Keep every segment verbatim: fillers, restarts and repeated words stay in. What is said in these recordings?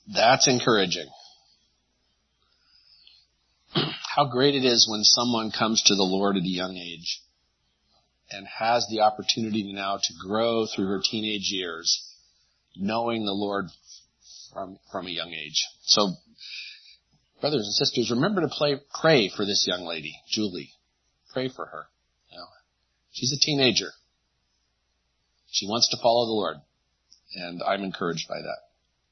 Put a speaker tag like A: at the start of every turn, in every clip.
A: That's encouraging. How great it is when someone comes to the Lord at a young age and has the opportunity now to grow through her teenage years, knowing the Lord from, from a young age. So, brothers and sisters, remember to play, pray for this young lady, Julie. Pray for her. You know, she's a teenager. She wants to follow the Lord, and I'm encouraged by that.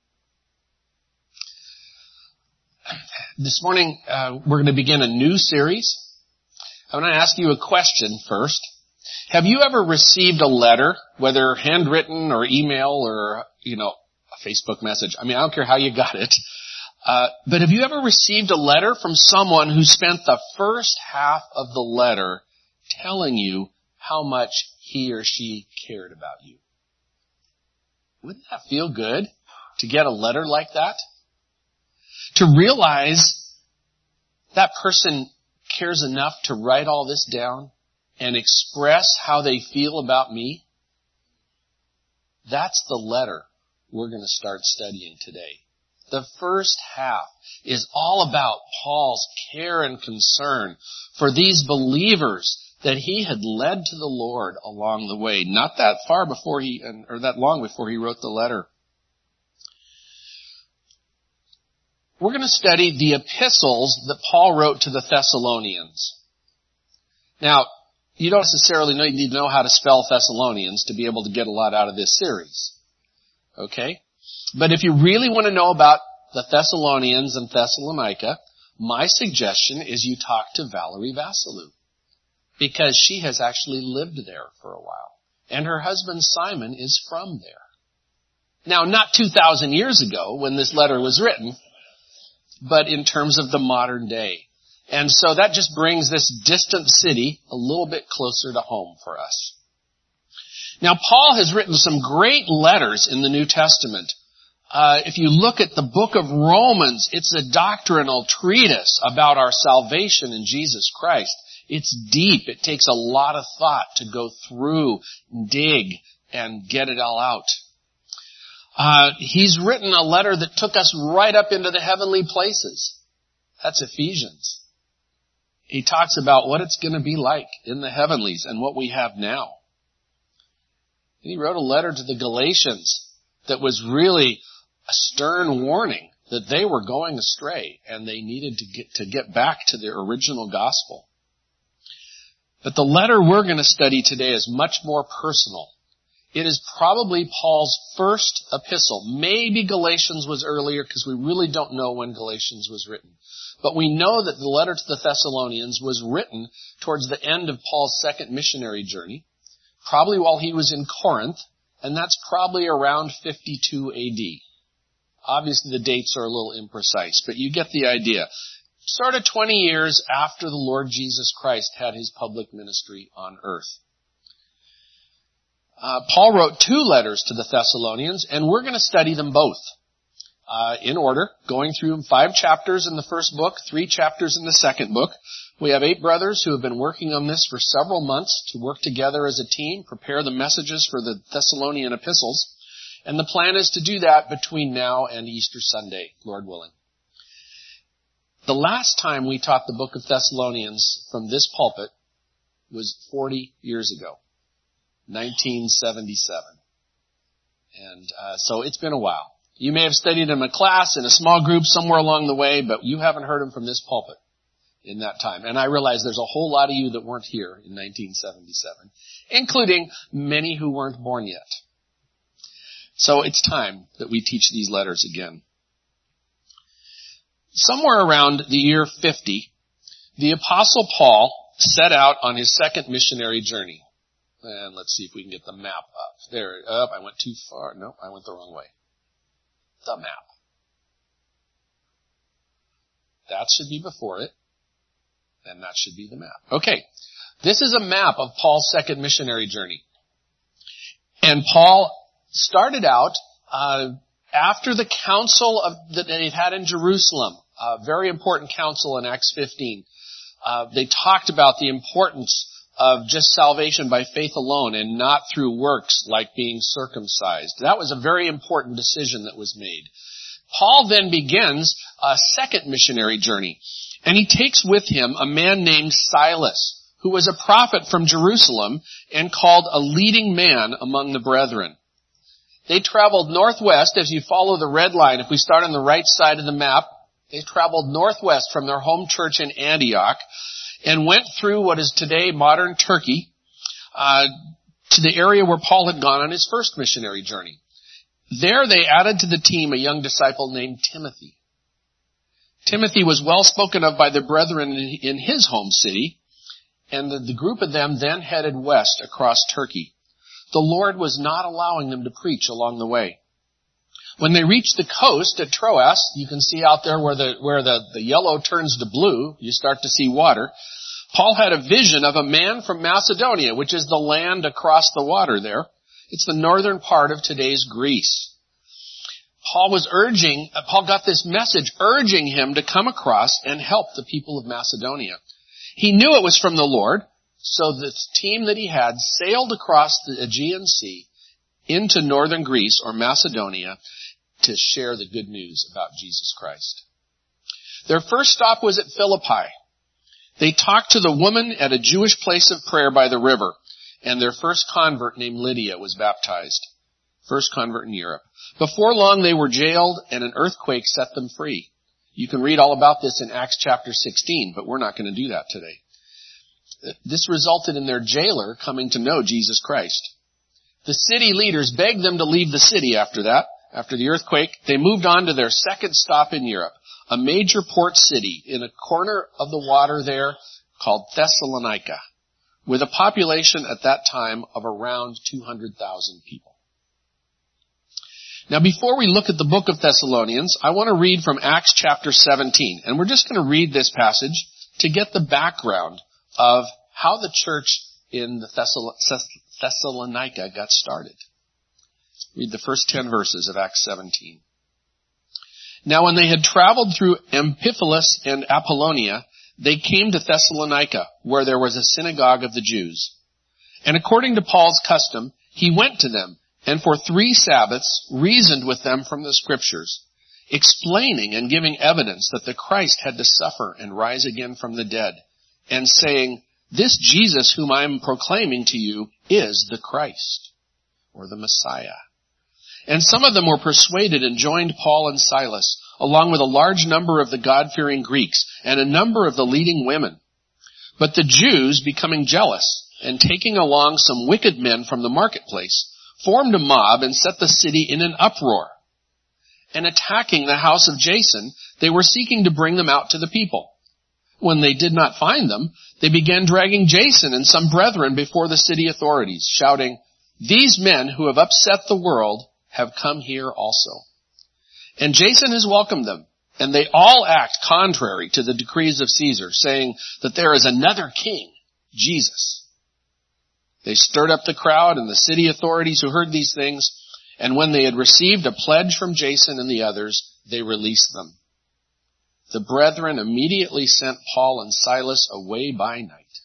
A: This morning, uh, we're going to begin a new series. I want to ask you a question first. Have you ever received a letter, whether handwritten or email or, you know, a Facebook message? I mean, I don't care how you got it. Uh, but have you ever received a letter from someone who spent the first half of the letter telling you how much he or she cared about you? Wouldn't that feel good to get a letter like that? To realize that person cares enough to write all this down and express how they feel about me? That's the letter we're going to start studying today. The first half is all about Paul's care and concern for these believers that he had led to the Lord along the way, not that far before he, or that long before he wrote the letter. We're going to study the epistles that Paul wrote to the Thessalonians. Now, you don't necessarily need to know how to spell Thessalonians to be able to get a lot out of this series. Okay? But if you really want to know about the Thessalonians and Thessalonica, my suggestion is you talk to Valerie Vasilou, because she has actually lived there for a while. And her husband Simon is from there. Now, not two thousand years ago when this letter was written, but in terms of the modern day. And so that just brings this distant city a little bit closer to home for us. Now, Paul has written some great letters in the New Testament. Uh, if you look at the book of Romans, it's a doctrinal treatise about our salvation in Jesus Christ. It's deep. It takes a lot of thought to go through, dig, and get it all out. Uh, he's written a letter that took us right up into the heavenly places. That's Ephesians. He talks about what it's going to be like in the heavenlies and what we have now. And he wrote a letter to the Galatians that was really a stern warning that they were going astray and they needed to get, to get back to their original gospel. But the letter we're going to study today is much more personal. It is probably Paul's first epistle. Maybe Galatians was earlier because we really don't know when Galatians was written. But we know that the letter to the Thessalonians was written towards the end of Paul's second missionary journey, probably while he was in Corinth, and that's probably around fifty-two A D. Obviously the dates are a little imprecise, but you get the idea. Sort of twenty years after the Lord Jesus Christ had his public ministry on earth. Uh, Paul wrote two letters to the Thessalonians, and we're going to study them both uh, in order, going through five chapters in the first book, three chapters in the second book. We have eight brothers who have been working on this for several months to work together as a team, prepare the messages for the Thessalonian epistles, and the plan is to do that between now and Easter Sunday, Lord willing. The last time we taught the book of Thessalonians from this pulpit was forty years ago. nineteen seventy-seven. And uh, so it's been a while. You may have studied him in class, in a small group, somewhere along the way, but you haven't heard him from this pulpit in that time. And I realize there's a whole lot of you that weren't here in nineteen seventy-seven, including many who weren't born yet. So it's time that we teach these letters again. Somewhere around the year fifty, the Apostle Paul set out on his second missionary journey. And let's see if we can get the map up. There, up, I went too far. No, I went the wrong way. The map. That should be before it. And that should be the map. Okay. This is a map of Paul's second missionary journey. And Paul started out, uh, after the council of, that they had in Jerusalem, a very important council in Acts fifteen. Uh, they talked about the importance of just salvation by faith alone and not through works like being circumcised. That was a very important decision that was made. Paul then begins a second missionary journey, and he takes with him a man named Silas, who was a prophet from Jerusalem and called a leading man among the brethren. They traveled northwest. As you follow the red line, if we start on the right side of the map, they traveled northwest from their home church in Antioch and went through what is today modern Turkey uh, to the area where Paul had gone on his first missionary journey. There they added to the team a young disciple named Timothy. Timothy was well spoken of by the brethren in his home city, and the, the group of them then headed west across Turkey. The Lord was not allowing them to preach along the way. When they reached the coast at Troas, you can see out there where the where the, the yellow turns to blue, you start to see water. Paul had a vision of a man from Macedonia, which is the land across the water there. It's the northern part of today's Greece. Paul was urging, Paul got this message urging him to come across and help the people of Macedonia. He knew it was from the Lord, so the team that he had sailed across the Aegean Sea into northern Greece or Macedonia to share the good news about Jesus Christ. Their first stop was at Philippi. They talked to the woman at a Jewish place of prayer by the river, and their first convert named Lydia was baptized. First convert in Europe. Before long they were jailed and an earthquake set them free. You can read all about this in Acts chapter sixteen, but we're not going to do that today. This resulted in their jailer coming to know Jesus Christ. The city leaders begged them to leave the city after that. After the earthquake, they moved on to their second stop in Europe, a major port city in a corner of the water there called Thessalonica, with a population at that time of around two hundred thousand people. Now, before we look at the book of Thessalonians, I want to read from Acts chapter seventeen, and we're just going to read this passage to get the background of how the church in the Thessal- Thessalonica got started. Read the first ten verses of Acts seventeen. Now when they had traveled through Amphipolis and Apollonia, they came to Thessalonica, where there was a synagogue of the Jews. And according to Paul's custom, he went to them, and for three Sabbaths reasoned with them from the Scriptures, explaining and giving evidence that the Christ had to suffer and rise again from the dead, and saying, "This Jesus whom I am proclaiming to you is the Christ," or the Messiah. And some of them were persuaded and joined Paul and Silas, along with a large number of the God-fearing Greeks and a number of the leading women. But the Jews, becoming jealous and taking along some wicked men from the marketplace, formed a mob and set the city in an uproar. And attacking the house of Jason, they were seeking to bring them out to the people. When they did not find them, they began dragging Jason and some brethren before the city authorities, shouting, "These men who have upset the world have come here also." And Jason has welcomed them, and they all act contrary to the decrees of Caesar, saying that there is another king, Jesus. They stirred up the crowd and the city authorities who heard these things, and when they had received a pledge from Jason and the others, they released them. The brethren immediately sent Paul and Silas away by night.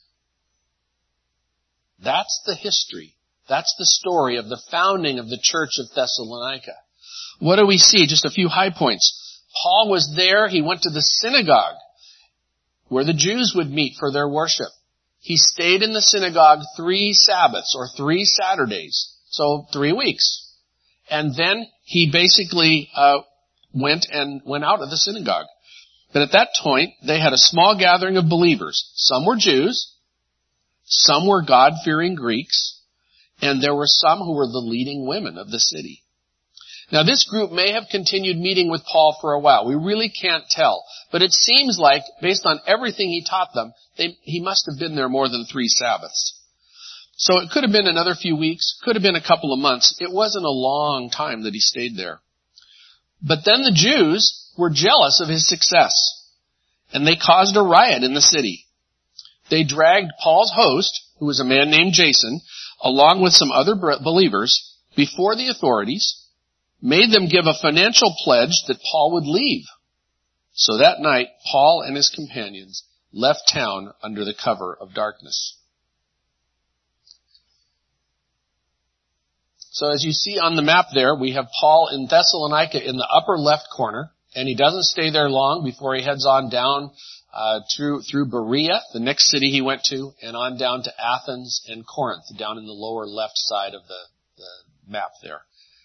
A: That's the history. That's the story of the founding of the church of Thessalonica. What do we see? Just a few high points. Paul was there. He went to the synagogue where the Jews would meet for their worship. He stayed in the synagogue three Sabbaths or three Saturdays, so three weeks. And then he basically uh, went and went out of the synagogue. But at that point, they had a small gathering of believers. Some were Jews, some were God-fearing Greeks, and there were some who were the leading women of the city. Now this group may have continued meeting with Paul for a while. We really can't tell. But it seems like, based on everything he taught them, they, he must have been there more than three Sabbaths. So it could have been another few weeks, could have been a couple of months. It wasn't a long time that he stayed there. But then the Jews were jealous of his success, and they caused a riot in the city. They dragged Paul's host, who was a man named Jason, along with some other believers, before the authorities, made them give a financial pledge that Paul would leave. So that night, Paul and his companions left town under the cover of darkness. So as you see on the map there, we have Paul in Thessalonica in the upper left corner, and he doesn't stay there long before he heads on down uh, through through Berea, the next city he went to, and on down to Athens and Corinth, down in the lower left side of the, the map there.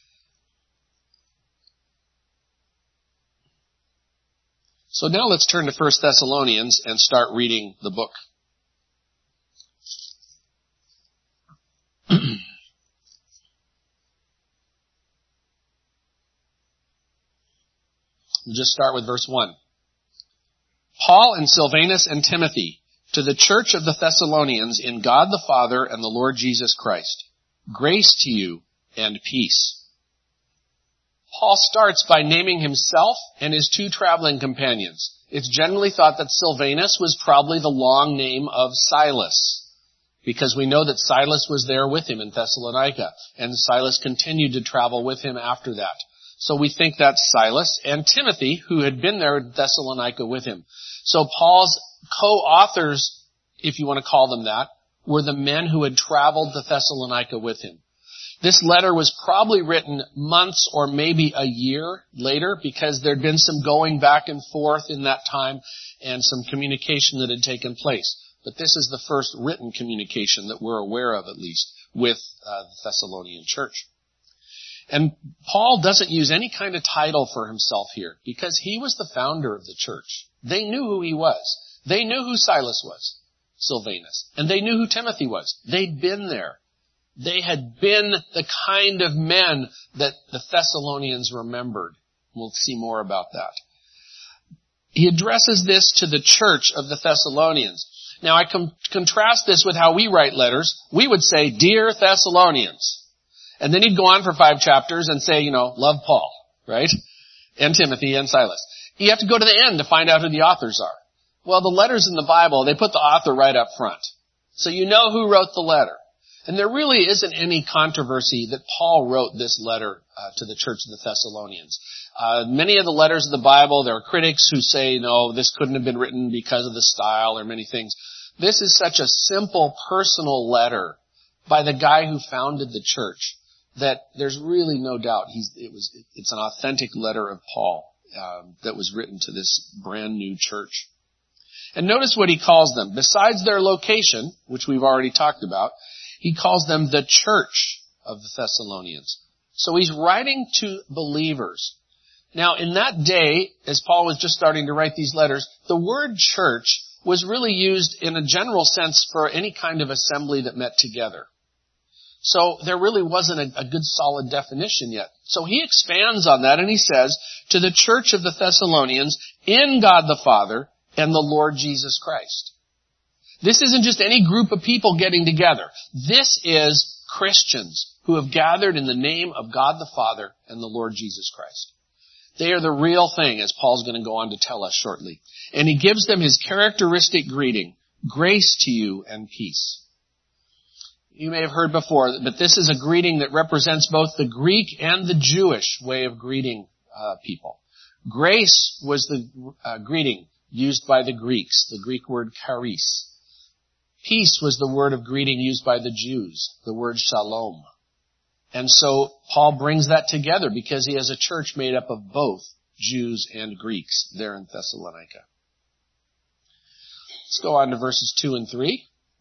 A: So now let's turn to First Thessalonians and start reading the book. We'll just start with verse one. Paul and Silvanus and Timothy, to the church of the Thessalonians in God the Father and the Lord Jesus Christ. Grace to you and peace. Paul starts by naming himself and his two traveling companions. It's generally thought that Silvanus was probably the long name of Silas, because we know that Silas was there with him in Thessalonica, and Silas continued to travel with him after that. So we think that's Silas, and Timothy, who had been there in Thessalonica with him. So Paul's co-authors, if you want to call them that, were the men who had traveled to Thessalonica with him. This letter was probably written months or maybe a year later, because there'd been some going back and forth in that time and some communication that had taken place. But this is the first written communication that we're aware of, at least, with uh, the Thessalonian church. And Paul doesn't use any kind of title for himself here, because he was the founder of the church. They knew who he was. They knew who Silas was, Silvanus, and they knew who Timothy was. They'd been there. They had been the kind of men that the Thessalonians remembered. We'll see more about that. He addresses this to the church of the Thessalonians. Now I com- contrast this with how we write letters. We would say, Dear Thessalonians. And then he'd go on for five chapters and say, you know, love Paul, right? And Timothy and Silas. You have to go to the end to find out who the authors are. Well, the letters in the Bible, they put the author right up front. So you know who wrote the letter. And there really isn't any controversy that Paul wrote this letter uh, to the church of the Thessalonians. Uh, many of the letters of the Bible, there are critics who say, no, this couldn't have been written because of the style or many things. This is such a simple, personal letter by the guy who founded the church that there's really no doubt he's, it was, it's an authentic letter of Paul um, that was written to this brand new church. And notice what he calls them. Besides their location, which we've already talked about, he calls them the church of the Thessalonians. So he's writing to believers. Now, in that day, as Paul was just starting to write these letters, the word church was really used in a general sense for any kind of assembly that met together. So there really wasn't a, a good solid definition yet. So he expands on that and he says, to the church of the Thessalonians in God the Father and the Lord Jesus Christ. This isn't just any group of people getting together. This is Christians who have gathered in the name of God the Father and the Lord Jesus Christ. They are the real thing, as Paul's going to go on to tell us shortly. And he gives them his characteristic greeting, grace to you and peace. You may have heard before, but this is a greeting that represents both the Greek and the Jewish way of greeting uh, people. Grace was the uh, greeting used by the Greeks, the Greek word charis. Peace was the word of greeting used by the Jews, the word shalom. And so Paul brings that together because he has a church made up of both Jews and Greeks there in Thessalonica. Let's go on to verses two and three.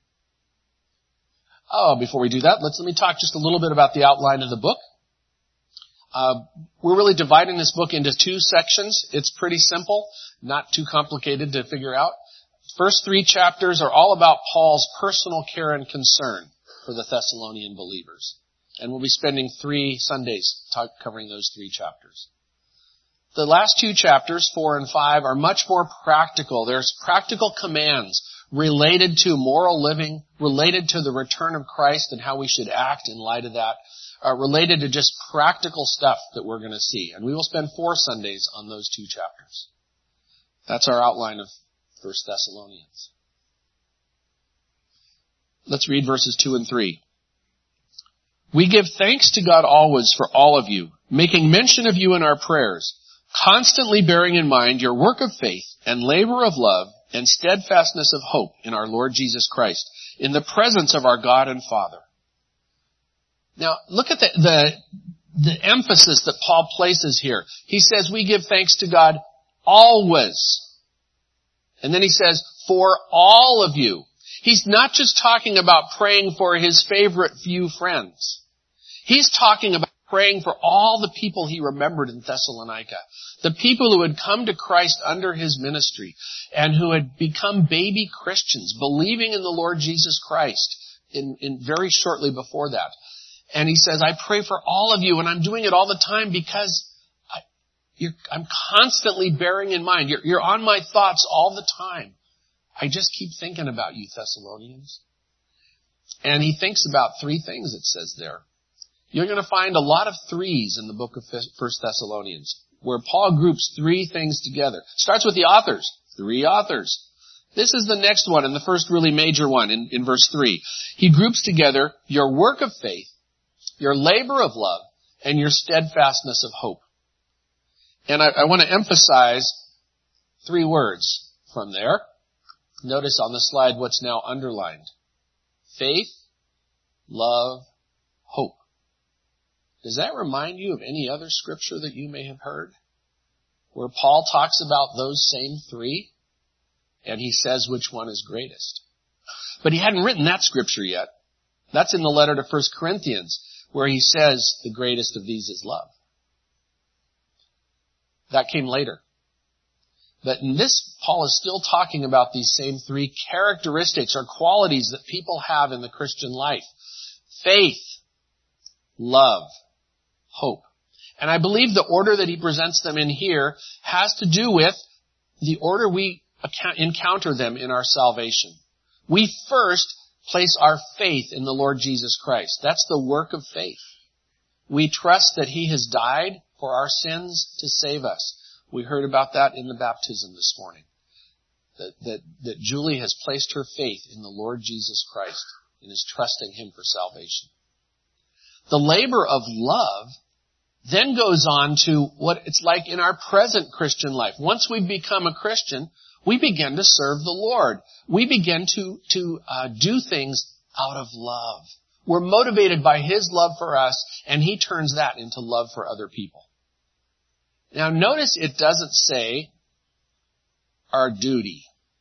A: Oh, before we do that, let's let me talk just a little bit about the outline of the book. Uh, we're really dividing this book into two sections. It's pretty simple, not too complicated to figure out. First three chapters are all about Paul's personal care and concern for the Thessalonian believers. And we'll be spending three Sundays talk, covering those three chapters. The last two chapters, four and five, are much more practical. There's practical commands related to moral living, related to the return of Christ and how we should act in light of that, uh, related to just practical stuff that we're going to see. And we will spend four Sundays on those two chapters. That's our outline of First Thessalonians. Let's read verses two and three. We give thanks to God always for all of you, making mention of you in our prayers, constantly bearing in mind your work of faith and labor of love and steadfastness of hope in our Lord Jesus Christ, in the presence of our God and Father. Now, look at the, the, the emphasis that Paul places here. He says we give thanks to God always. And then he says, for all of you. He's not just talking about praying for his favorite few friends. He's talking about praying for all the people he remembered in Thessalonica. The people who had come to Christ under his ministry and who had become baby Christians, believing in the Lord Jesus Christ in, in very shortly before that. And he says, I pray for all of you, and I'm doing it all the time because I, you're, I'm constantly bearing in mind. You're, you're on my thoughts all the time. I just keep thinking about you, Thessalonians. And he thinks about three things, it says there. You're going to find a lot of threes in the book of First Thessalonians, where Paul groups three things together. Starts with the authors. Three authors. This is the next one, and the first really major one in, in verse three. He groups together your work of faith, your labor of love, and your steadfastness of hope. And I, I want to emphasize three words from there. Notice on the slide what's now underlined. Faith, love, hope. Does that remind you of any other scripture that you may have heard where Paul talks about those same three and he says which one is greatest? But he hadn't written that scripture yet. That's in the letter to First Corinthians where he says the greatest of these is love. That came later. But in this, Paul is still talking about these same three characteristics or qualities that people have in the Christian life. Faith, love, hope. And I believe the order that he presents them in here has to do with the order we encounter them in our salvation. We first place our faith in the Lord Jesus Christ. That's the work of faith. We trust that he has died for our sins to save us. We heard about that in the baptism this morning. That, that, that Julie has placed her faith in the Lord Jesus Christ and is trusting him for salvation. The labor of love then goes on to what it's like in our present Christian life. Once we become a Christian, we begin to serve the Lord. We begin to, to uh, do things out of love. We're motivated by his love for us, and he turns that into love for other people. Now notice it doesn't say our duty.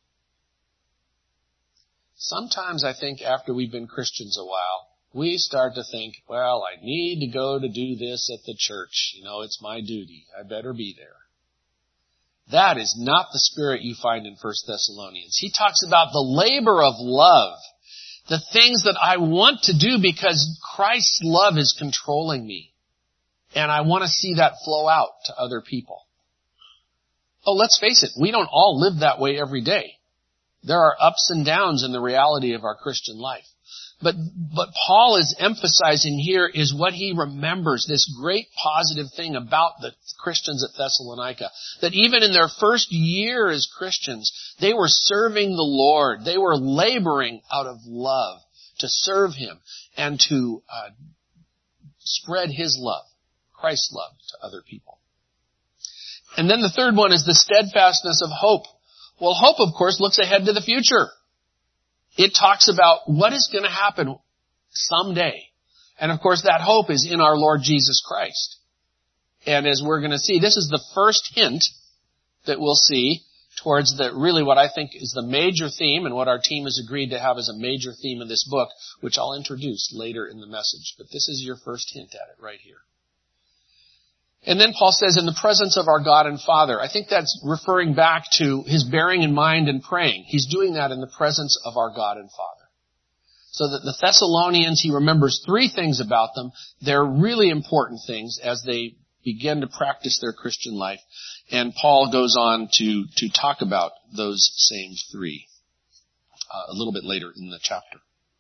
A: Sometimes I think after we've been Christians a while, we start to think, well, I need to go to do this at the church. You know, it's my duty. I better be there. That is not the spirit you find in First Thessalonians. He talks about the labor of love, the things that I want to do because Christ's love is controlling me. And I want to see that flow out to other people. Oh, let's face it, we don't all live that way every day. There are ups and downs in the reality of our Christian life. But, but Paul is emphasizing here is what he remembers, this great positive thing about the Christians at Thessalonica. That even in their first year as Christians, they were serving the Lord. They were laboring out of love to serve him and to uh, spread his love, Christ's love, to other people. And then the third one is the steadfastness of hope. Well, hope, of course, looks ahead to the future. It talks about what is going to happen someday. And of course, that hope is in our Lord Jesus Christ. And as we're going to see, this is the first hint that we'll see towards the really what I think is the major theme and what our team has agreed to have as a major theme in this book, which I'll introduce later in the message. But this is your first hint at it right here. And then Paul says, in the presence of our God and Father. I think that's referring back to his bearing in mind and praying. He's doing that in the presence of our God and Father. So that the Thessalonians, he remembers three things about them. They're really important things as they begin to practice their Christian life. And Paul goes on to, to talk about those same three uh, a little bit later in the chapter.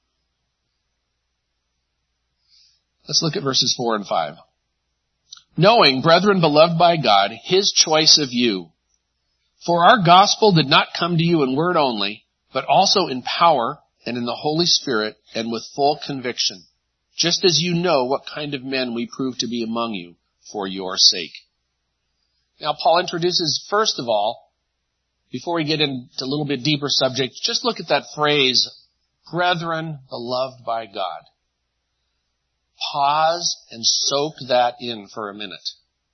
A: Let's look at verses four and five. Knowing, brethren beloved by God, his choice of you. For our gospel did not come to you in word only, but also in power and in the Holy Spirit and with full conviction, just as you know what kind of men we prove to be among you for your sake. Now, Paul introduces, first of all, before we get into a little bit deeper subject, just look at that phrase, brethren beloved by God. Pause and soak that in for a minute.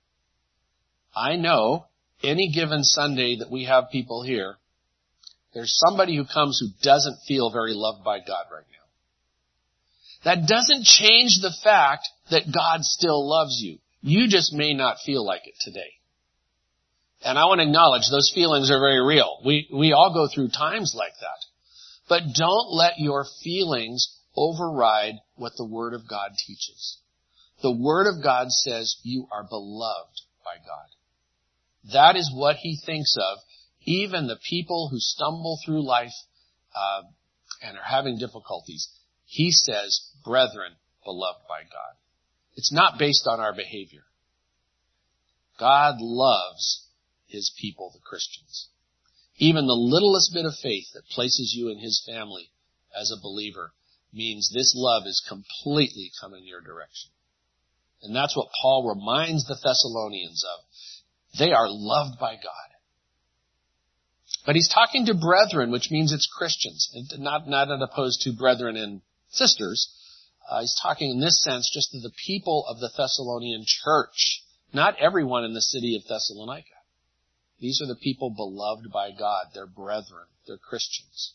A: I know any given Sunday that we have people here, there's somebody who comes who doesn't feel very loved by God right now. That doesn't change the fact that God still loves you. You just may not feel like it today. And I want to acknowledge those feelings are very real. We, we all go through times like that. But don't let your feelings override what the Word of God teaches. The Word of God says you are beloved by God. That is what He thinks of even the people who stumble through life uh, and are having difficulties. He says, brethren, beloved by God. It's not based on our behavior. God loves His people, the Christians. Even the littlest bit of faith that places you in His family as a believer means this love is completely coming your direction. And that's what Paul reminds the Thessalonians of. They are loved by God. But he's talking to brethren, which means it's Christians, not, not opposed to brethren and sisters. Uh, he's talking in this sense just to the people of the Thessalonian church, not everyone in the city of Thessalonica. These are the people beloved by God. They're brethren. They're Christians.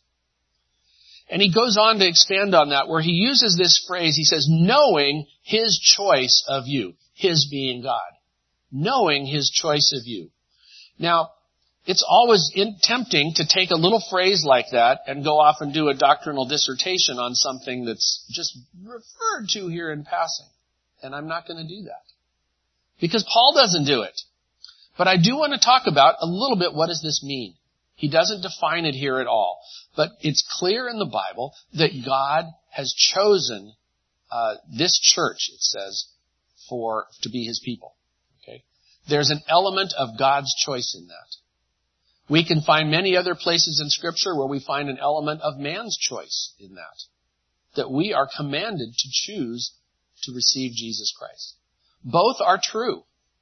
A: And he goes on to expand on that where he uses this phrase. He says, knowing His choice of you, His being God. Knowing His choice of you. Now, it's always in, tempting to take a little phrase like that and go off and do a doctrinal dissertation on something that's just referred to here in passing. And I'm not going to do that. Because Paul doesn't do it. But I do want to talk about a little bit what does this mean. He doesn't define it here at all. But it's clear in the Bible that God has chosen uh, this church, it says, for to be His people. Okay? There's an element of God's choice in that. We can find many other places in Scripture where we find an element of man's choice in that. That we are commanded to choose to receive Jesus Christ. Both are true.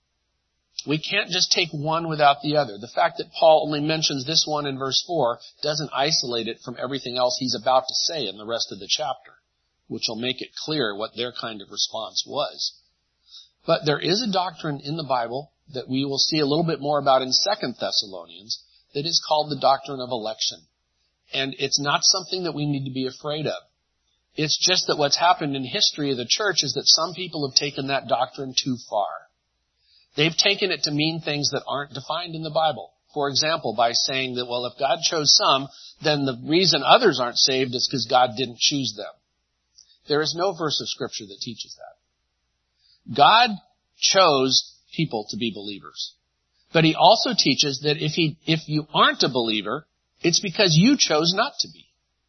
A: We can't just take one without the other. The fact that Paul only mentions this one in verse four doesn't isolate it from everything else he's about to say in the rest of the chapter, which will make it clear what their kind of response was. But there is a doctrine in the Bible that we will see a little bit more about in Second Thessalonians that is called the doctrine of election. And it's not something that we need to be afraid of. It's just that what's happened in history of the church is that some people have taken that doctrine too far. They've taken it to mean things that aren't defined in the Bible. For example, by saying that, well, if God chose some, then the reason others aren't saved is because God didn't choose them. There is no verse of Scripture that teaches that. God chose people to be believers. But He also teaches that if he, if you aren't a believer, it's because you chose not to be.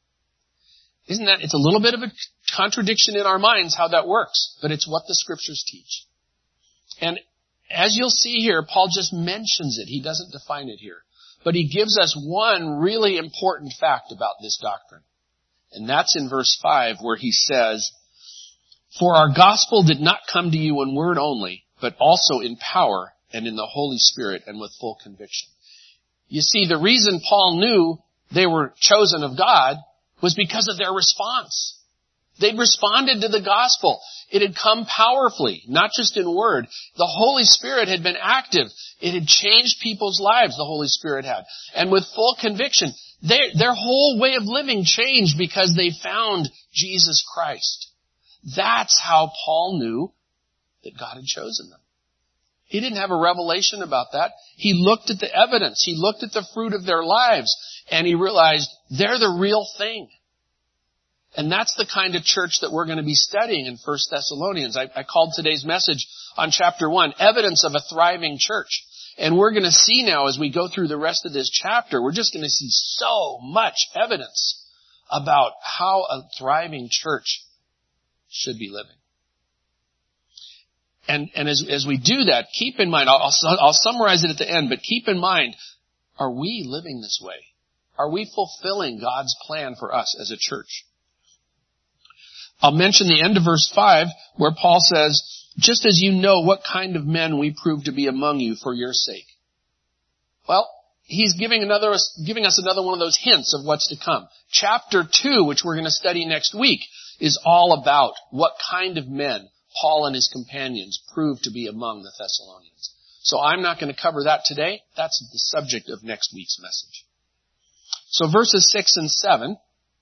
A: Isn't that, it's a little bit of a contradiction in our minds how that works, but it's what the Scriptures teach. And as you'll see here, Paul just mentions it. He doesn't define it here. But he gives us one really important fact about this doctrine. And that's in verse five where he says, for our gospel did not come to you in word only, but also in power and in the Holy Spirit and with full conviction. You see, the reason Paul knew they were chosen of God was because of their response. They'd responded to the gospel. It had come powerfully, not just in word. The Holy Spirit had been active. It had changed people's lives, the Holy Spirit had. And with full conviction, their, their whole way of living changed because they found Jesus Christ. That's how Paul knew that God had chosen them. He didn't have a revelation about that. He looked at the evidence. He looked at the fruit of their lives, and he realized they're the real thing. And that's the kind of church that we're going to be studying in First Thessalonians. I, I called today's message on chapter one, Evidence of a Thriving Church. And we're going to see now as we go through the rest of this chapter, we're just going to see so much evidence about how a thriving church should be living. And, and as, as we do that, keep in mind, I'll, I'll summarize it at the end, but keep in mind, are we living this way? Are we fulfilling God's plan for us as a church? I'll mention the end of verse five where Paul says, just as you know what kind of men we prove to be among you for your sake. Well, he's giving another, giving us another one of those hints of what's to come. Chapter two, which we're going to study next week, is all about what kind of men Paul and his companions proved to be among the Thessalonians. So I'm not going to cover that today. That's the subject of next week's message. So verses six and seven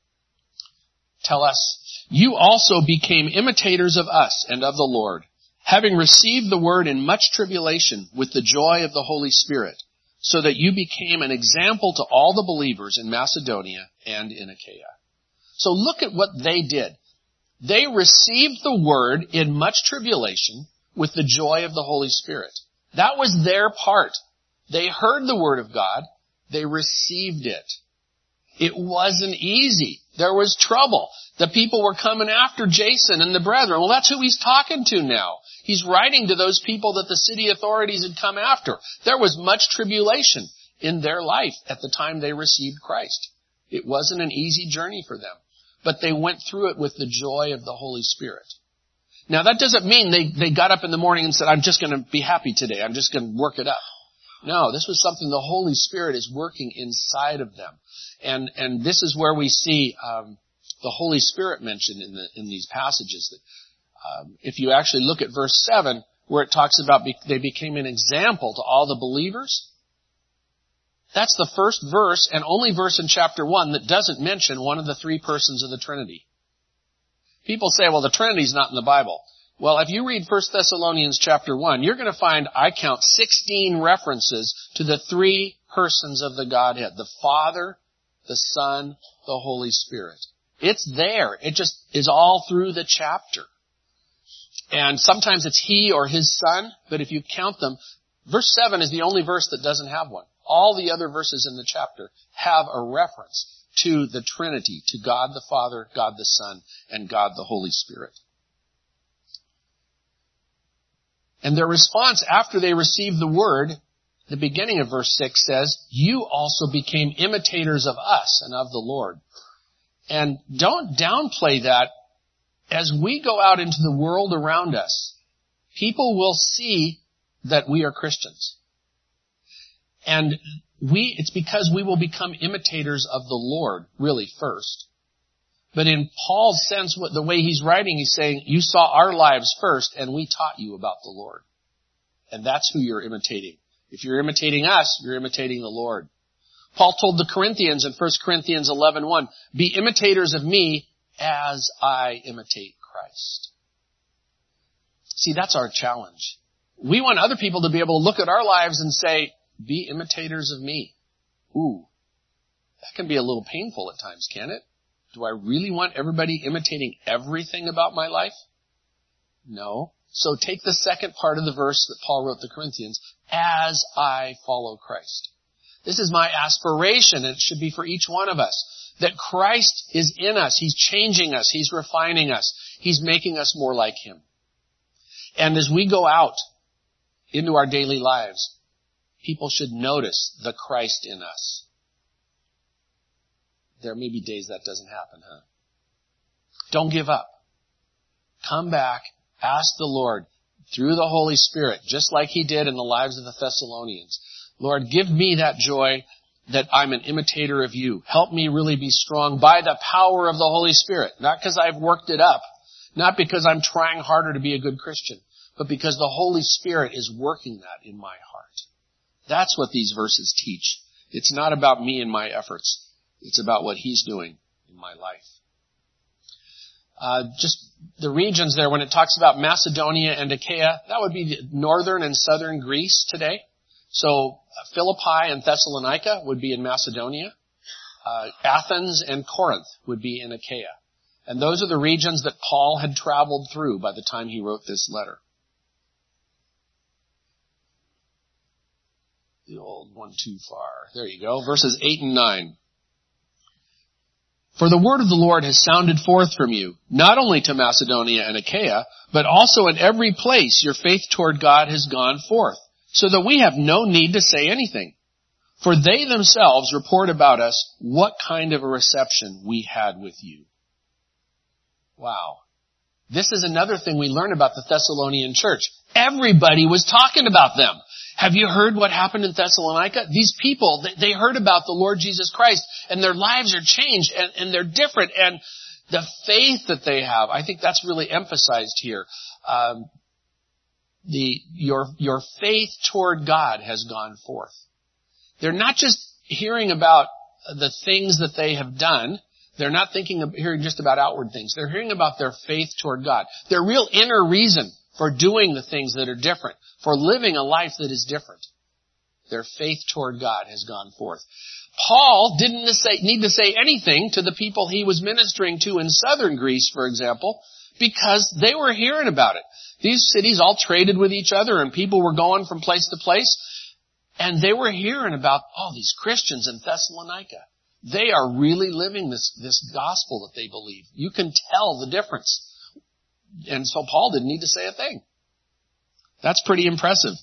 A: tell us, you also became imitators of us and of the Lord, having received the word in much tribulation with the joy of the Holy Spirit, so that you became an example to all the believers in Macedonia and in Achaia. So look at what they did. They received the word in much tribulation with the joy of the Holy Spirit. That was their part. They heard the word of God. They received it. It wasn't easy. There was trouble. The people were coming after Jason and the brethren. Well, that's who he's talking to now. He's writing to those people that the city authorities had come after. There was much tribulation in their life at the time they received Christ. It wasn't an easy journey for them, but they went through it with the joy of the Holy Spirit. Now, that doesn't mean they, they got up in the morning and said, I'm just going to be happy today. I'm just going to work it up. No, this was something the Holy Spirit is working inside of them. And, and this is where we see, um, the Holy Spirit mentioned in the, in these passages. That, um, if you actually look at verse seven, where it talks about be, they became an example to all the believers. That's the first verse and only verse in chapter one that doesn't mention one of the three persons of the Trinity. People say, well, the Trinity's not in the Bible. Well, if you read First Thessalonians chapter one, you're going to find, I count, sixteen references to the three persons of the Godhead. The Father, the Son, the Holy Spirit. It's there. It just is all through the chapter. And sometimes it's He or His Son, but if you count them, verse seven is the only verse that doesn't have one. All the other verses in the chapter have a reference to the Trinity, to God the Father, God the Son, and God the Holy Spirit. And their response after they received the word, the beginning of verse six says, you also became imitators of us and of the Lord. And don't downplay that. As we go out into the world around us, people will see that we are Christians. And we, it's because we will become imitators of the Lord, really, first. But in Paul's sense, what the way he's writing, he's saying, you saw our lives first, and we taught you about the Lord. And that's who you're imitating. If you're imitating us, you're imitating the Lord. Paul told the Corinthians in First Corinthians eleven one, be imitators of me as I imitate Christ. See, that's our challenge. We want other people to be able to look at our lives and say, be imitators of me. Ooh, that can be a little painful at times, can't it? Do I really want everybody imitating everything about my life? No. So take the second part of the verse that Paul wrote to the Corinthians, as I follow Christ. This is my aspiration, and it should be for each one of us, that Christ is in us. He's changing us. He's refining us. He's making us more like Him. And as we go out into our daily lives, people should notice the Christ in us. There may be days that doesn't happen, huh? Don't give up. Come back. Ask the Lord through the Holy Spirit, just like He did in the lives of the Thessalonians. Lord, give me that joy that I'm an imitator of You. Help me really be strong by the power of the Holy Spirit. Not because I've worked it up. Not because I'm trying harder to be a good Christian. But because the Holy Spirit is working that in my heart. That's what these verses teach. It's not about me and my efforts. It's about what He's doing in my life. Uh, just the regions there, when it talks about Macedonia and Achaia, that would be northern and southern Greece today. So Philippi and Thessalonica would be in Macedonia. Uh, Athens and Corinth would be in Achaia. And those are the regions that Paul had traveled through by the time he wrote this letter. The old one too far. There you go. Verses eight and nine. For the word of the Lord has sounded forth from you, not only to Macedonia and Achaia, but also in every place your faith toward God has gone forth, so that we have no need to say anything. For they themselves report about us what kind of a reception we had with you. Wow. This is another thing we learn about the Thessalonian church. Everybody was talking about them. Have you heard what happened in Thessalonica? These people, they heard about the Lord Jesus Christ, and their lives are changed, and, and they're different, and The faith that they have, I think that's really emphasized here. Um, the your your faith toward God has gone forth. They're not just hearing about the things that they have done. They're not thinking of hearing just about outward things. They're hearing about their faith toward God. Their real inner reason for doing the things that are different, for living a life that is different. Their faith toward God has gone forth. Paul didn't need to say anything to the people he was ministering to in southern Greece, for example, because they were hearing about it. These cities all traded with each other and people were going from place to place. And they were hearing about, oh, these Christians in Thessalonica. They are really living this, this gospel that they believe. You can tell the difference. And so Paul didn't need to say a thing. That's pretty impressive.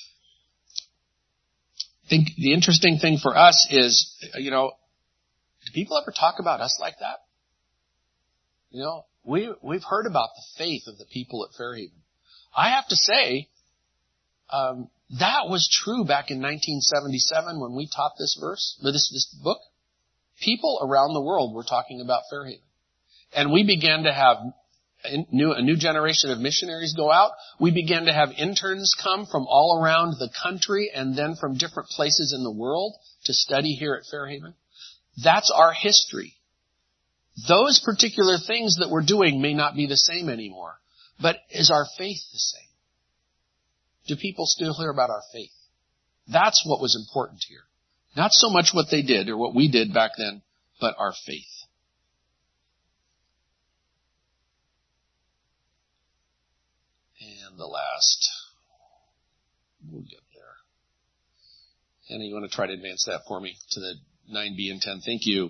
A: I think the interesting thing for us is, you know, do people ever talk about us like that? You know, we, we've heard about the faith of the people at Fairhaven. I have to say, um, that was true back in nineteen seventy-seven when we taught this verse, this, this book. People around the world were talking about Fairhaven. And we began to have a new, a new generation of missionaries go out. We began to have interns come from all around the country and then from different places in the world to study here at Fairhaven. That's our history. Those particular things that we're doing may not be the same anymore. But is our faith the same? Do people still hear about our faith? That's what was important here. Not so much what they did or what we did back then, but our faith. And the last. We'll get there. Anna, you want to try to advance that for me to the nine B and ten? Thank you.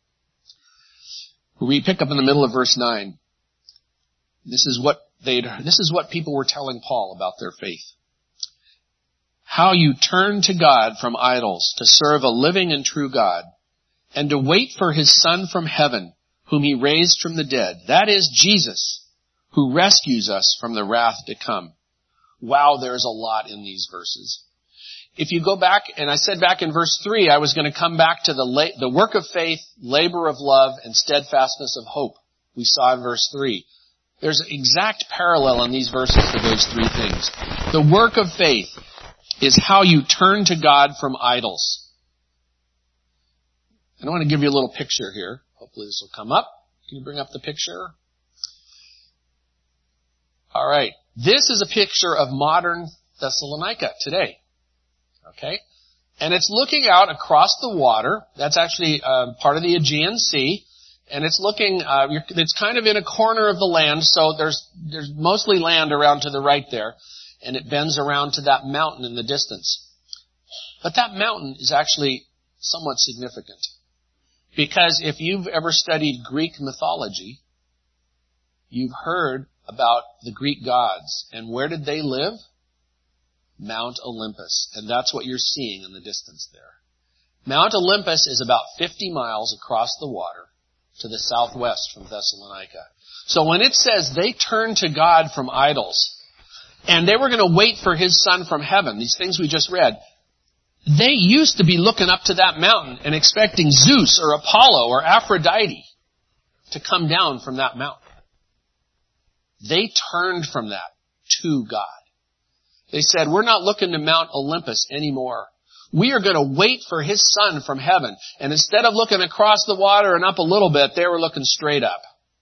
A: We pick up in the middle of verse nine. This is what they this is what people were telling Paul about their faith. How you turn to God from idols to serve a living and true God, and to wait for his Son from heaven, whom he raised from the dead. That is Jesus, who rescues us from the wrath to come. Wow, there's a lot in these verses. If you go back, and I said back in verse three, I was going to come back to the la- the work of faith, labor of love, and steadfastness of hope. We saw in verse three. There's an exact parallel in these verses to those three things. The work of faith is how you turn to God from idols. And I want to give you a little picture here. Hopefully this will come up. Can you bring up the picture? All right. This is a picture of modern Thessalonica today. Okay? And it's looking out across the water. That's actually uh, part of the Aegean Sea. And it's looking, uh, you're, it's kind of in a corner of the land, so there's, there's mostly land around to the right there. And it bends around to that mountain in the distance. But that mountain is actually somewhat significant. Because if you've ever studied Greek mythology, you've heard about the Greek gods. And where did they live? Mount Olympus. And that's what you're seeing in the distance there. Mount Olympus is about fifty miles across the water to the southwest from Thessalonica. So when it says they turned to God from idols, and they were going to wait for his Son from heaven, these things we just read, they used to be looking up to that mountain and expecting Zeus or Apollo or Aphrodite to come down from that mountain. They turned from that to God. They said, we're not looking to Mount Olympus anymore. We are going to wait for his Son from heaven. And instead of looking across the water and up a little bit, they were looking straight up.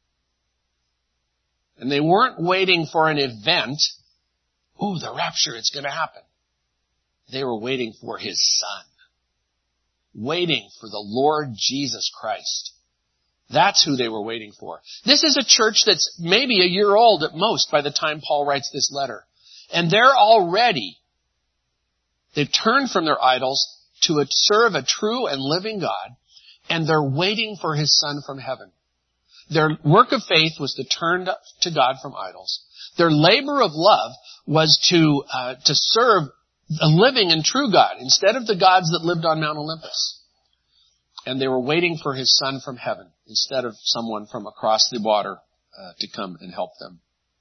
A: And they weren't waiting for an event. Ooh, the rapture, it's going to happen. They were waiting for his Son. Waiting for the Lord Jesus Christ. That's who they were waiting for. This is a church that's maybe a year old at most by the time Paul writes this letter. And they're already, they've turned from their idols to serve a true and living God, and they're waiting for his Son from heaven. Their work of faith was to turn to God from idols. Their labor of love was to uh, to serve a living and true God instead of the gods that lived on Mount Olympus. And they were waiting for his Son from heaven instead of someone from across the water uh, to come and help them.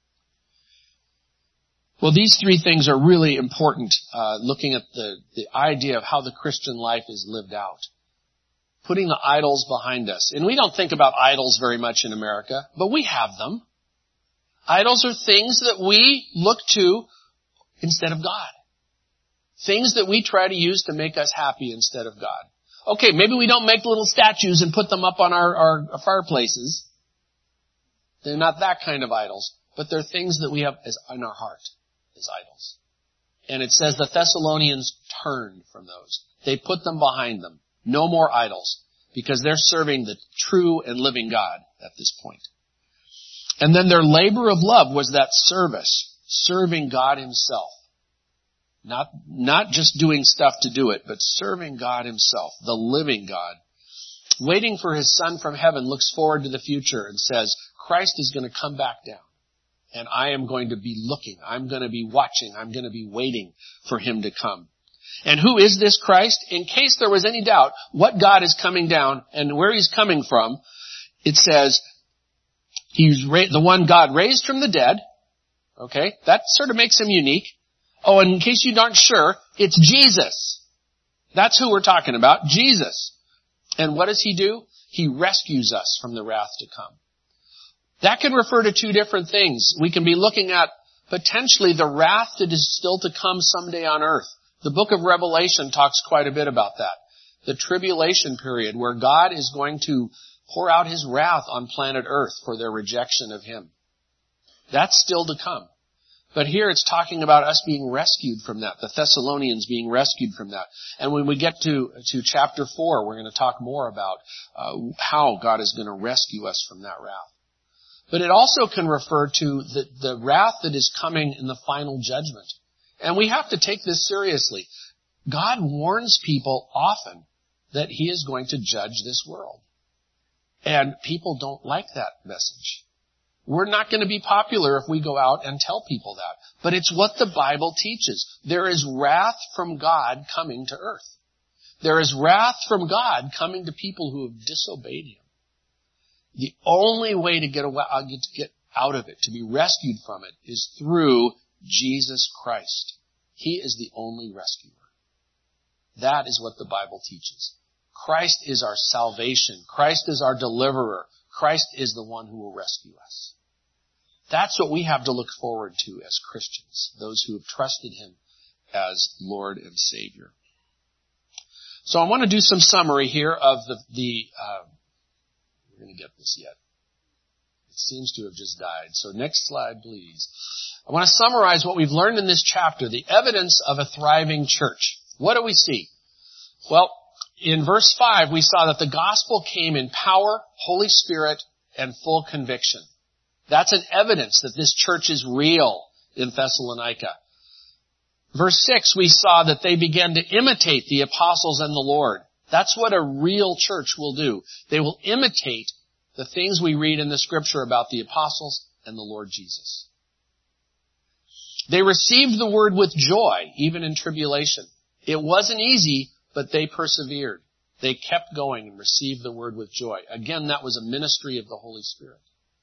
A: Well, these three things are really important, uh, looking at the, the idea of how the Christian life is lived out. putting the idols behind us. And we don't think about idols very much in America, but we have them. Idols are things that we look to instead of God. Things that we try to use to make us happy instead of God. Okay, maybe we don't make little statues and put them up on our, our fireplaces. They're not that kind of idols, but they're things that we have as in our heart as idols. And it says the Thessalonians turned from those. They put them behind them. No more idols, because they're serving the true and living God at this point. And then their labor of love was that service, serving God himself. Not, not just doing stuff to do it, but serving God himself, the living God. Waiting for his Son from heaven, looks forward to the future and says, Christ is going to come back down. And I am going to be looking. I'm going to be watching. I'm going to be waiting for him to come. And who is this Christ? In case there was any doubt what God is coming down and where he's coming from, it says he's ra- the one God raised from the dead. Okay, that sort of makes him unique. Oh, and in case you aren't sure, it's Jesus. That's who we're talking about, Jesus. And what does he do? He rescues us from the wrath to come. That can refer to two different things. We can be looking at potentially the wrath that is still to come someday on earth. The book of Revelation talks quite a bit about that. The tribulation period where God is going to pour out his wrath on planet earth for their rejection of him. That's still to come. But here it's talking about us being rescued from that, the Thessalonians being rescued from that. And when we get to, to chapter four, we're going to talk more about uh, how God is going to rescue us from that wrath. But it also can refer to the, the wrath that is coming in the final judgment. And we have to take this seriously. God warns people often that he is going to judge this world. And people don't like that message. We're not going to be popular if we go out and tell people that. But it's what the Bible teaches. There is wrath from God coming to earth. There is wrath from God coming to people who have disobeyed him. The only way to get, away, to get out of it, to be rescued from it, is through Jesus Christ. He is the only rescuer. That is what the Bible teaches. Christ is our salvation. Christ is our deliverer. Christ is the one who will rescue us. That's what we have to look forward to as Christians, those who have trusted him as Lord and Savior. So I want to do some summary here of the, the uh, we're going to get this yet. It seems to have just died. So next slide, please. I want to summarize what we've learned in this chapter, the evidence of a thriving church. What do we see? Well, in verse five, we saw that the gospel came in power, Holy Spirit, and full conviction. That's an evidence that this church is real in Thessalonica. Verse six, we saw that they began to imitate the apostles and the Lord. That's what a real church will do. They will imitate the things we read in the scripture about the apostles and the Lord Jesus. They received the word with joy, even in tribulation. It wasn't easy, but they persevered. They kept going and received the word with joy. Again, that was a ministry of the Holy Spirit.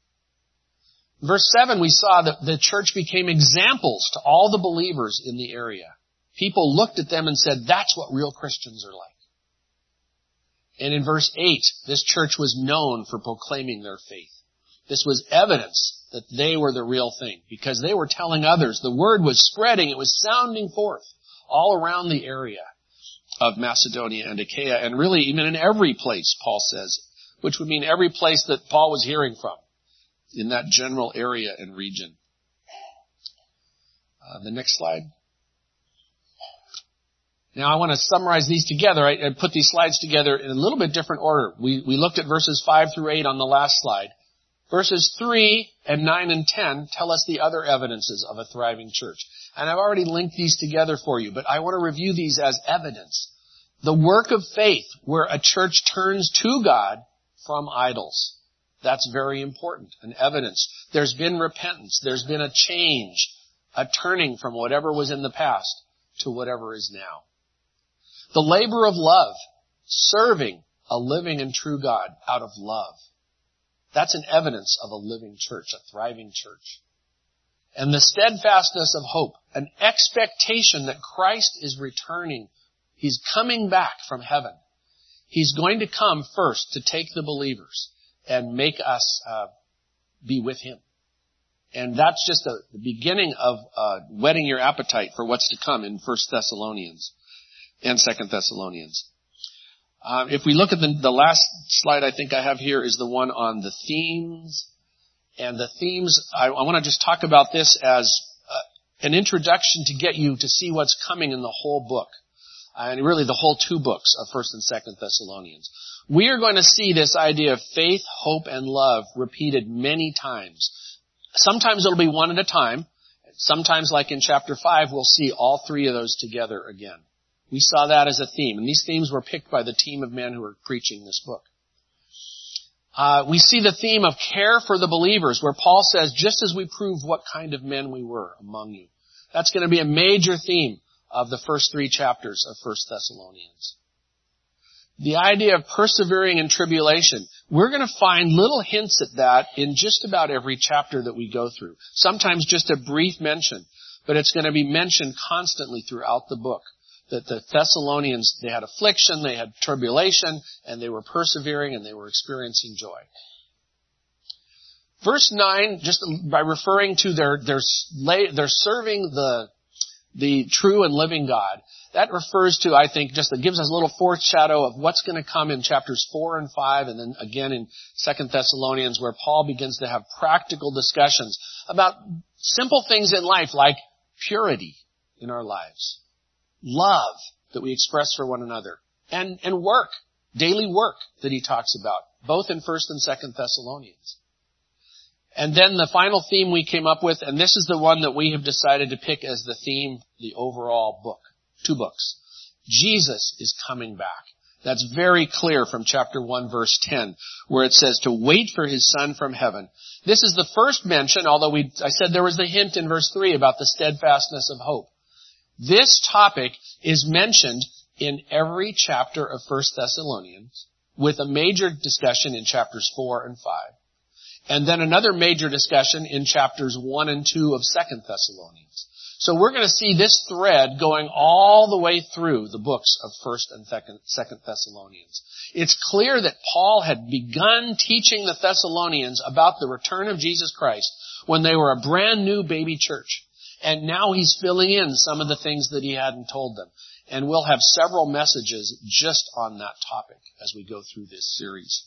A: Verse seven, we saw that the church became examples to all the believers in the area. People looked at them and said, that's what real Christians are like. And in verse eight, this church was known for proclaiming their faith. This was evidence that they were the real thing because they were telling others. The word was spreading. It was sounding forth all around the area of Macedonia and Achaia, and really even in every place, Paul says, which would mean every place that Paul was hearing from in that general area and region. Uh, the next slide. Now I want to summarize these together. I, I put these slides together in a little bit different order. We, we looked at verses five through eight on the last slide. Verses three and nine and ten tell us the other evidences of a thriving church. And I've already linked these together for you, but I want to review these as evidence. The work of faith where a church turns to God from idols. That's very important, an evidence. There's been repentance. There's been a change, a turning from whatever was in the past to whatever is now. The labor of love, serving a living and true God out of love. That's an evidence of a living church, a thriving church. And the steadfastness of hope, an expectation that Christ is returning. He's coming back from heaven. He's going to come first to take the believers and make us uh, be with him. And that's just a, the beginning of uh, whetting your appetite for what's to come in First Thessalonians and Second Thessalonians. Uh, if we look at the, the last slide I think I have here is the one on the themes. And the themes, I, I want to just talk about this as uh, an introduction to get you to see what's coming in the whole book. Uh, and really the whole two books of First and Second Thessalonians. We are going to see this idea of faith, hope, and love repeated many times. Sometimes it'll be one at a time. Sometimes, like in chapter five, we'll see all three of those together again. We saw that as a theme, and these themes were picked by the team of men who are preaching this book. Uh, we see the theme of care for the believers, where Paul says, just as we proved what kind of men we were among you. That's going to be a major theme of the first three chapters of First Thessalonians. The idea of persevering in tribulation. We're going to find little hints at that in just about every chapter that we go through. Sometimes just a brief mention, but it's going to be mentioned constantly throughout the book. That the Thessalonians, they had affliction, they had tribulation, and they were persevering and they were experiencing joy. Verse nine, just by referring to their, their, they're serving the, the true and living God. That refers to, I think, just it gives us a little foreshadow of what's going to come in chapters four and five, and then again in Second Thessalonians, where Paul begins to have practical discussions about simple things in life like purity in our lives, love that we express for one another, and, and work, daily work that he talks about, both in First and Second Thessalonians. And then the final theme we came up with, and this is the one that we have decided to pick as the theme, the overall book. Two books. Jesus is coming back. That's very clear from chapter one, verse ten, where it says to wait for his Son from heaven. This is the first mention, although we, I said there was the hint in verse three about the steadfastness of hope. This topic is mentioned in every chapter of First Thessalonians, with a major discussion in chapters four and five. And then another major discussion in chapters one and two of Second Thessalonians. So we're going to see this thread going all the way through the books of First and Second Thessalonians. It's clear that Paul had begun teaching the Thessalonians about the return of Jesus Christ when they were a brand new baby church. And now he's filling in some of the things that he hadn't told them. And we'll have several messages just on that topic as we go through this series.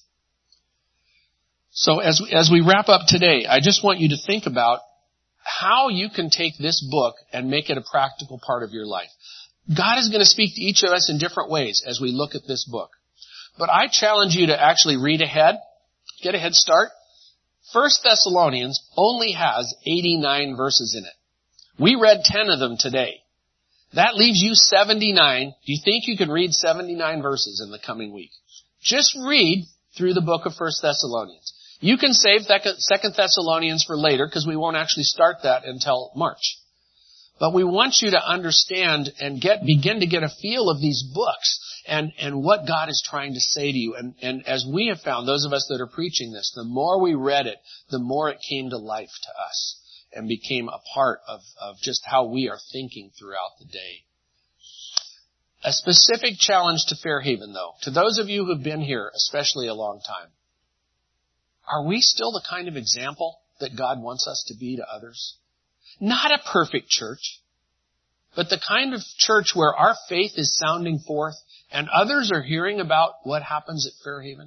A: So as we, as we wrap up today, I just want you to think about how you can take this book and make it a practical part of your life. God is going to speak to each of us in different ways as we look at this book. But I challenge you to actually read ahead, get a head start. First Thessalonians only has eighty-nine verses in it. We read ten of them today. That leaves you seventy-nine. Do you think you can read seventy-nine verses in the coming week? Just read through the book of First Thessalonians. You can save Second Thessalonians for later because we won't actually start that until March. But we want you to understand and get begin to get a feel of these books and, and what God is trying to say to you. And, and as we have found, those of us that are preaching this, the more we read it, the more it came to life to us and became a part of, of just how we are thinking throughout the day. A specific challenge to Fairhaven, though, to those of you who have been here, especially a long time. Are we still the kind of example that God wants us to be to others? Not a perfect church, but the kind of church where our faith is sounding forth and others are hearing about what happens at Fairhaven.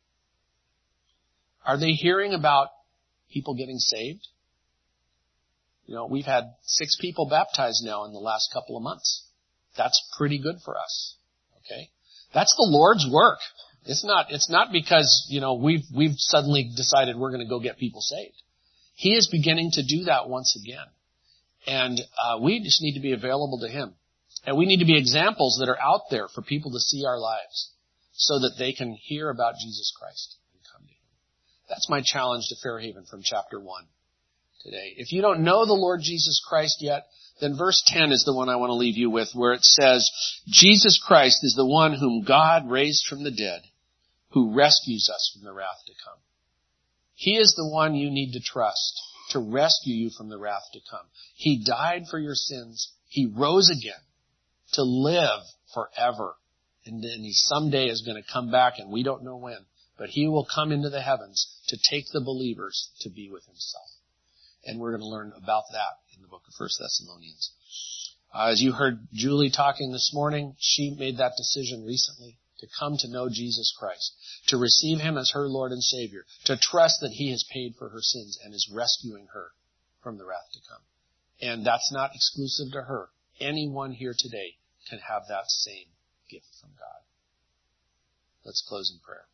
A: Are they hearing about people getting saved? You know, we've had six people baptized now in the last couple of months. That's pretty good for us. Okay? That's the Lord's work. It's not, it's not because, you know, we've, we've suddenly decided we're going to go get people saved. He is beginning to do that once again. And, uh, we just need to be available to Him. And we need to be examples that are out there for people to see our lives so that they can hear about Jesus Christ and come to Him. That's my challenge to Fairhaven from chapter one today. If you don't know the Lord Jesus Christ yet, then verse ten is the one I want to leave you with, where it says, Jesus Christ is the one whom God raised from the dead, who rescues us from the wrath to come. He is the one you need to trust to rescue you from the wrath to come. He died for your sins. He rose again to live forever And then he someday is going to come back, and we don't know when. But he will come into the heavens to take the believers to be with himself. And we're going to learn about that in the book of First Thessalonians. Uh, as you heard Julie talking this morning, she made that decision recently to come to know Jesus Christ, to receive him as her Lord and Savior, to trust that he has paid for her sins and is rescuing her from the wrath to come. And that's not exclusive to her. Anyone here today can have that same gift from God. Let's close in prayer.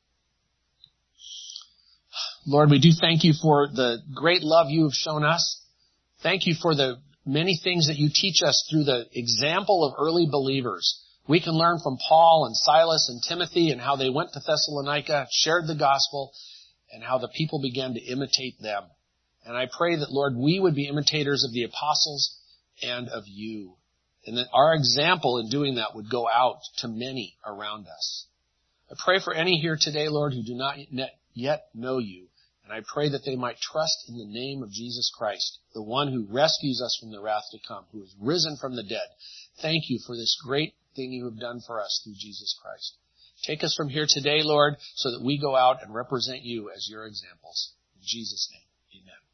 A: Lord, we do thank you for the great love you have shown us. Thank you for the many things that you teach us through the example of early believers. We can learn from Paul and Silas and Timothy and how they went to Thessalonica, shared the gospel, and how the people began to imitate them. And I pray that, Lord, we would be imitators of the apostles and of you. And that our example in doing that would go out to many around us. I pray for any here today, Lord, who do not yet know you. And I pray that they might trust in the name of Jesus Christ, the one who rescues us from the wrath to come, who is risen from the dead. Thank you for this great thing you have done for us through Jesus Christ. Take us from here today, Lord, so that we go out and represent you as your examples. In Jesus' name, amen.